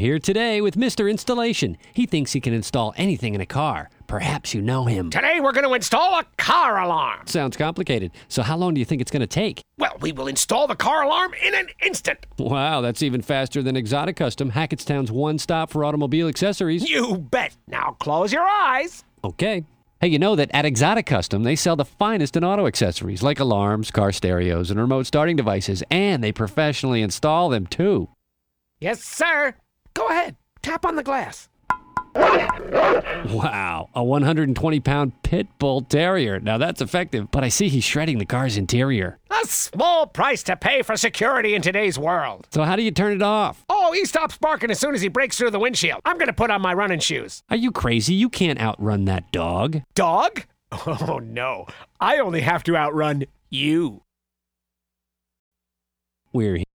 Here today with Mr. Installation. He thinks he can install anything in a car. Perhaps you know him. Today we're going to install a car alarm. Sounds complicated. So how long do you think it's going to take? Well, we will install the car alarm in an instant. Wow, that's even faster than Exotic Custom, Hackettstown's one-stop for automobile accessories. You bet. Now close your eyes. Okay. Hey, you know that at Exotic Custom, they sell the finest in auto accessories, like alarms, car stereos, and remote starting devices, and they professionally install them, too. Yes, sir. Go ahead. Tap on the glass. Wow, a 120-pound pit bull terrier. Now that's effective, but I see he's shredding the car's interior. A small price to pay for security in today's world. So how do you turn it off? Oh, he stops barking as soon as he breaks through the windshield. I'm going to put on my running shoes. Are you crazy? You can't outrun that dog. Dog? Oh, no. I only have to outrun you. We're